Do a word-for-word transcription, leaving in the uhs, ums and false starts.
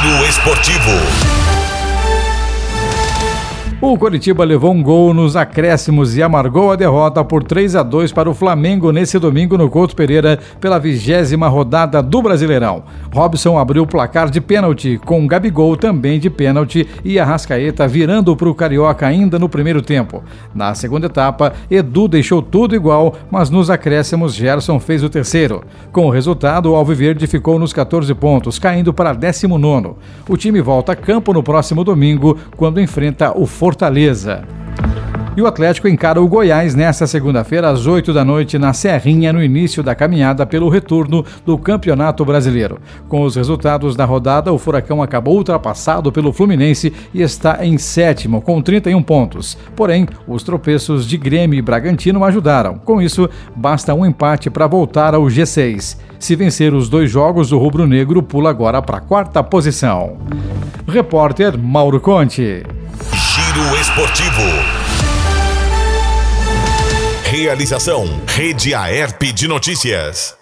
Giro Esportivo. O Coritiba levou um gol nos acréscimos e amargou a derrota por três a dois para o Flamengo nesse domingo no Couto Pereira pela vigésima rodada do Brasileirão. Robson abriu o placar de pênalti, com Gabigol também de pênalti e Arrascaeta virando para o Carioca ainda no primeiro tempo. Na segunda etapa, Edu deixou tudo igual, mas nos acréscimos Gerson fez o terceiro. Com o resultado, o Alviverde ficou nos catorze pontos, caindo para décimo nono. O time volta a campo no próximo domingo, quando enfrenta o Fortaleza. E o Atlético encara o Goiás nesta segunda-feira às oito da noite na Serrinha, no início da caminhada pelo retorno do Campeonato Brasileiro. Com os resultados da rodada, o Furacão acabou ultrapassado pelo Fluminense e está em sétimo com trinta e um pontos. Porém, os tropeços de Grêmio e Bragantino ajudaram. Com isso, basta um empate para voltar ao G seis. Se vencer os dois jogos, o rubro-negro pula agora para a quarta posição. Repórter Mauro Conte. Giro Esportivo. Realização Rede Aerp de Notícias.